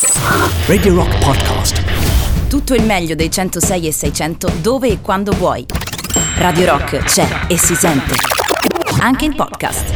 Radio Rock Podcast. Tutto il meglio dei 106 e 600 dove e quando vuoi. Radio Rock c'è e si sente. Anche in podcast.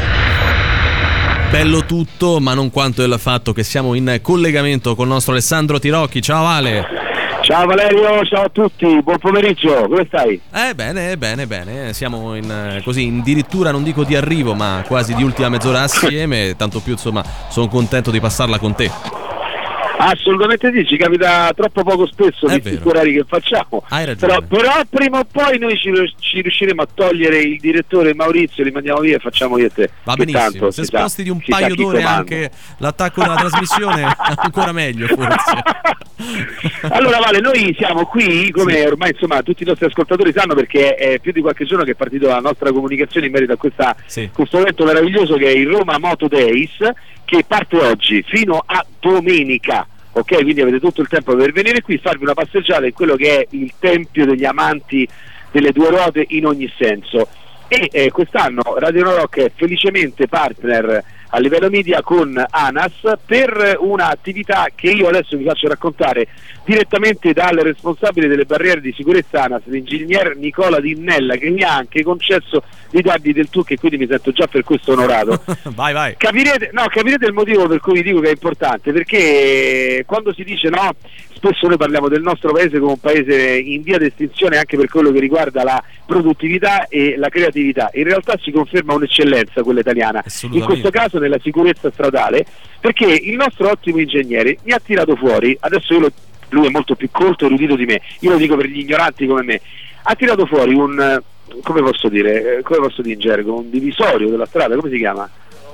Bello tutto, ma non quanto il fatto che siamo in collegamento con il nostro Alessandro Tirocchi. Ciao Ale. Ciao Valerio, ciao a tutti, buon pomeriggio, come stai? Bene, siamo in addirittura non dico di arrivo, ma quasi di ultima mezz'ora assieme, tanto più insomma sono contento di passarla con te. Assolutamente sì, ci capita troppo poco spesso È visti vero. gli orari che facciamo. Hai ragione. Però prima o poi noi ci riusciremo a togliere il direttore Maurizio, li mandiamo via e facciamo io e te. Va Che benissimo, tanto, se si sa, sposti di un si sa paio chi d'ore comanda. anche l'attacco della trasmissione, ancora meglio forse. Allora Vale, noi siamo qui, come ormai insomma tutti i nostri ascoltatori sanno, perché è più di qualche giorno che è partita la nostra comunicazione in merito a questo evento meraviglioso che è il Roma Moto Days, che parte oggi fino a domenica. Ok, quindi avete tutto il tempo per venire qui, farvi una passeggiata in quello che è il tempio degli amanti delle due ruote in ogni senso. E quest'anno Radio Rock è felicemente partner a livello media con ANAS per un'attività che io adesso vi faccio raccontare direttamente dal responsabile delle barriere di sicurezza ANAS, l'ingegner Nicola Dinnella, che mi ha anche concesso di darvi del tu, che quindi mi sento già per questo onorato. Vai. Capirete il motivo per cui vi dico che è importante, perché quando si dice no, spesso noi parliamo del nostro paese come un paese in via di estinzione anche per quello che riguarda la produttività e la creatività. In realtà si conferma un'eccellenza quella italiana, in questo caso nella sicurezza stradale, perché il nostro ottimo ingegnere mi ha tirato fuori, adesso lui è molto più colto e erudito di me, io lo dico per gli ignoranti come me, ha tirato fuori un, come posso dire in gergo, un divisorio della strada, come si chiama?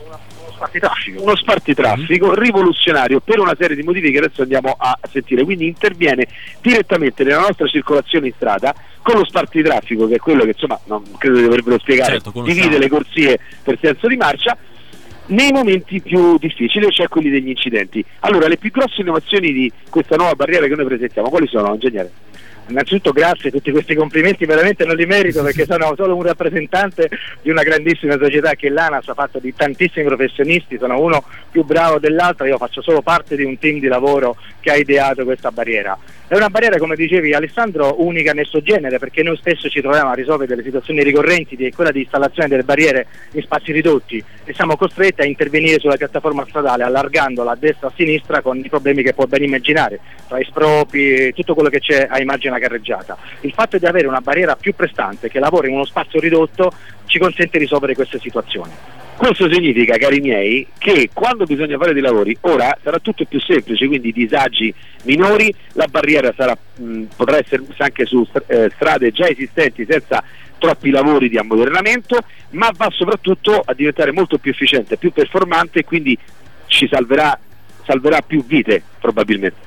Uno spartitraffico rivoluzionario per una serie di motivi che adesso andiamo a sentire. Quindi interviene direttamente nella nostra circolazione in strada con lo spartitraffico, che è quello che insomma non credo di dovervelo spiegare, certo, divide le corsie per senso di marcia nei momenti più difficili, cioè quelli degli incidenti. Allora, le più grosse innovazioni di questa nuova barriera che noi presentiamo quali sono, ingegnere? Innanzitutto grazie, tutti questi complimenti veramente non li merito, perché sono solo un rappresentante di una grandissima società che è l'ANAS, fatta di tantissimi professionisti, sono uno più bravo dell'altro, io faccio solo parte di un team di lavoro che ha ideato questa barriera. È una barriera, come dicevi Alessandro, unica nel suo genere, perché noi spesso ci troviamo a risolvere delle situazioni ricorrenti di quella di installazione delle barriere in spazi ridotti e siamo costretti a intervenire sulla piattaforma stradale allargandola a destra e a sinistra con i problemi che può ben immaginare, tra espropri, tutto quello che c'è a immagine carreggiata. Il fatto di avere una barriera più prestante che lavora in uno spazio ridotto ci consente di risolvere queste situazioni. Questo significa, cari miei, che quando bisogna fare dei lavori ora sarà tutto più semplice, quindi disagi minori, la barriera potrà essere messa anche su strade già esistenti senza troppi lavori di ammodernamento, ma va soprattutto a diventare molto più efficiente, più performante, e quindi ci salverà più vite probabilmente.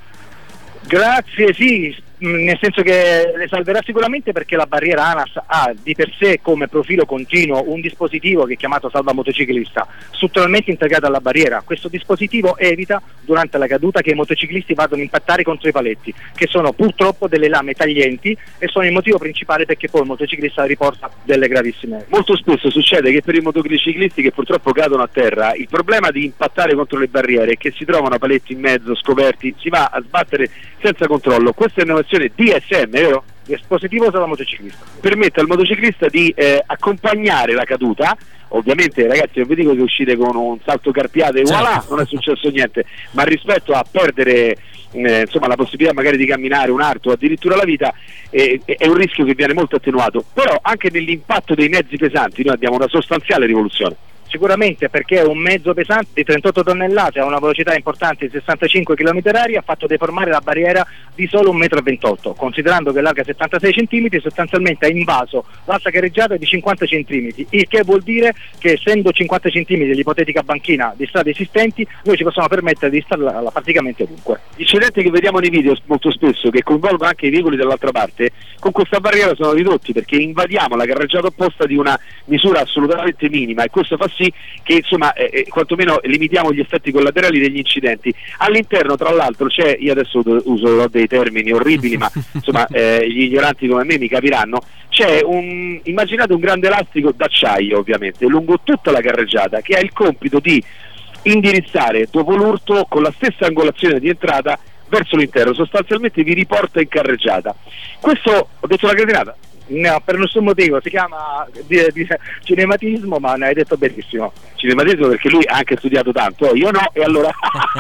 Grazie, sì, nel senso che le salverà sicuramente, perché la barriera ANAS ha di per sé come profilo continuo un dispositivo che è chiamato salva motociclista, strutturalmente integrato alla barriera. Questo dispositivo evita durante la caduta che i motociclisti vadano a impattare contro i paletti, che sono purtroppo delle lame taglienti e sono il motivo principale perché poi il motociclista riporta delle gravissime. Molto spesso succede che per i motociclisti che purtroppo cadono a terra, il problema di impattare contro le barriere è che si trovano paletti in mezzo, scoperti, si va a sbattere senza controllo. Questa è un'innovazione DSM, vero? Dispositivo salva motociclista. Permette al motociclista di accompagnare la caduta. Ovviamente ragazzi, non vi dico che uscite con un salto carpiato e voilà, non è successo niente, ma rispetto a perdere la possibilità magari di camminare un arto o addirittura la vita, è un rischio che viene molto attenuato. Però anche nell'impatto dei mezzi pesanti noi abbiamo una sostanziale rivoluzione. Sicuramente, perché un mezzo pesante di 38 tonnellate a una velocità importante di 65 km/h ha fatto deformare la barriera di solo 1,28 m, considerando che è larga 76 cm, sostanzialmente ha invaso l'assa carreggiata di 50 cm, il che vuol dire che essendo 50 cm l'ipotetica banchina di strade esistenti, noi ci possiamo permettere di installarla praticamente ovunque. Gli incidenti che vediamo nei video molto spesso, che coinvolgono anche i veicoli dall'altra parte, con questa barriera sono ridotti, perché invadiamo la carreggiata opposta di una misura assolutamente minima, e questo fa sì che quantomeno limitiamo gli effetti collaterali degli incidenti. All'interno, tra l'altro, c'è, io adesso uso dei termini orribili, ma gli ignoranti come me mi capiranno, c'è immaginate un grande elastico d'acciaio, ovviamente lungo tutta la carreggiata, che ha il compito di indirizzare dopo l'urto con la stessa angolazione di entrata verso l'interno, sostanzialmente vi riporta in carreggiata. Questo, ho detto la cretinata? No, per nessun motivo, si chiama di cinematismo, ma ne hai detto benissimo. Cinematismo perché lui ha anche studiato tanto, io no, e allora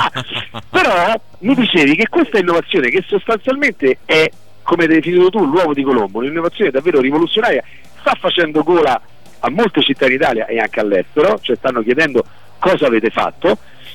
però mi dicevi che questa innovazione, che sostanzialmente è, come hai definito tu, l'uovo di Colombo, un'innovazione davvero rivoluzionaria, sta facendo gola a molte città in Italia e anche all'estero, cioè stanno chiedendo cosa avete fatto,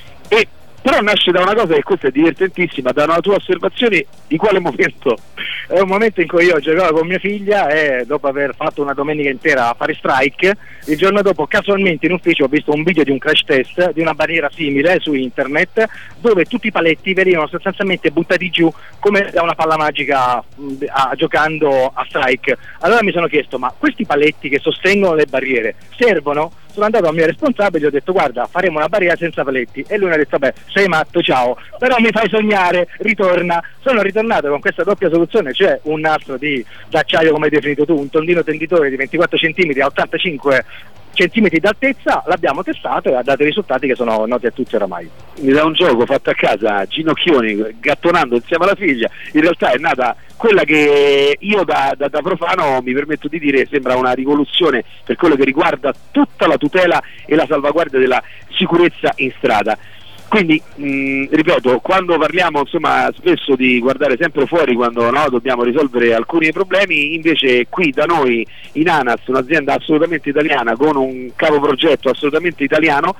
e però nasce da una cosa che questa è divertentissima, da una tua osservazione di quale momento? È un momento in cui io giocavo con mia figlia e dopo aver fatto una domenica intera a fare strike, il giorno dopo casualmente in ufficio ho visto un video di un crash test di una barriera simile su internet, dove tutti i paletti venivano sostanzialmente buttati giù come da una palla magica giocando a strike. Allora mi sono chiesto, ma questi paletti che sostengono le barriere servono? Sono andato al mio responsabile e gli ho detto guarda, faremo una barriera senza paletti, e lui mi ha detto beh, sei matto, ciao, però mi fai sognare, ritorna. Sono ritornato con questa doppia soluzione, cioè un nastro d'acciaio come hai definito tu, un tondino tenditore di 24 cm a 85 centimetri d'altezza, l'abbiamo testato e ha dato i risultati che sono noti a tutti oramai. Mi dà un gioco fatto a casa, ginocchioni, gattonando insieme alla figlia, in realtà è nata quella che io da profano mi permetto di dire sembra una rivoluzione per quello che riguarda tutta la tutela e la salvaguardia della sicurezza in strada. Quindi ripeto, quando parliamo insomma spesso di guardare sempre fuori quando dobbiamo risolvere alcuni problemi, invece qui da noi in ANAS, un'azienda assolutamente italiana con un capo progetto assolutamente italiano,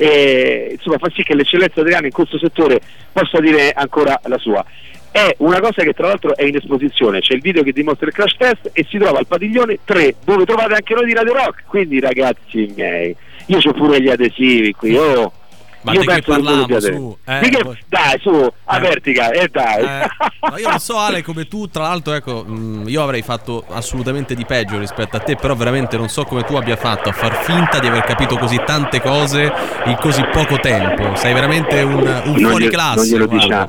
insomma fa sì che l'eccellenza italiana in questo settore possa dire ancora la sua. È una cosa che tra l'altro è in esposizione, c'è il video che dimostra il crash test e si trova al padiglione 3, dove trovate anche noi di Radio Rock. Quindi ragazzi miei, io c'ho pure gli adesivi qui, ma io di che parliamo su? Dai, su, a Vertica, dai. No, io non so Ale come tu, tra l'altro ecco, io avrei fatto assolutamente di peggio rispetto a te, però veramente non so come tu abbia fatto a far finta di aver capito così tante cose in così poco tempo. Sei veramente un fuoriclasse.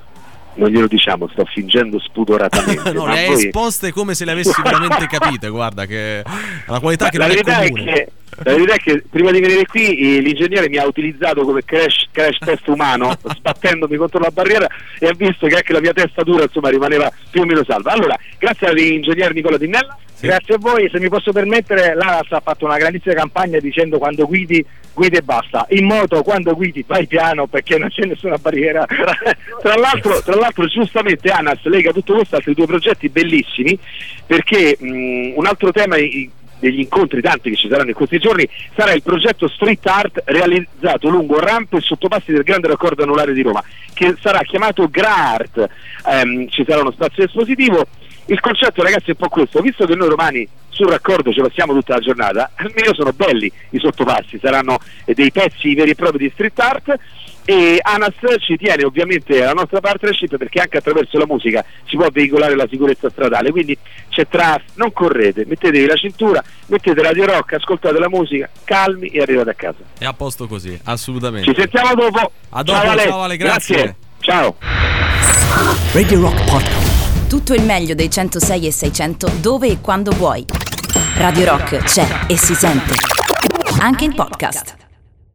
Non glielo diciamo, sto fingendo spudoratamente. No, le hai esposte come se le avessi veramente capite, guarda che la qualità che non è comune. La verità è che prima di venire qui l'ingegnere mi ha utilizzato come crash test umano, sbattendomi contro la barriera, e ha visto che anche la mia testa dura insomma rimaneva più o meno salva. Allora, grazie all'ingegnere Nicola Tinnella. Sì. Grazie a voi, se mi posso permettere, l'ANAS ha fatto una grandissima campagna dicendo quando guidi e basta. In moto quando guidi vai piano perché non c'è nessuna barriera. Tra l'altro giustamente ANAS lega tutto questo a altri due progetti bellissimi, perché un altro tema degli incontri tanti che ci saranno in questi giorni sarà il progetto Street Art realizzato lungo rampe e sottopassi del grande raccordo anulare di Roma, che sarà chiamato GraArt. Ci sarà uno spazio espositivo. Il concetto ragazzi è un po' questo: visto che noi romani sul raccordo ci passiamo tutta la giornata, almeno sono belli i sottopassi, saranno dei pezzi veri e propri di street art, e ANAS ci tiene ovviamente alla nostra partnership perché anche attraverso la musica si può veicolare la sicurezza stradale, quindi c'è non correte, mettetevi la cintura, mettete Radio Rock, ascoltate la musica, calmi e arrivate a casa. È a posto così, assolutamente. Ci sentiamo dopo. A dopo, ciao Ale, grazie. Ciao. Radio Rock Podcast. Tutto il meglio dei 106 e 600 dove e quando vuoi. Radio Rock c'è e si sente. Anche in podcast.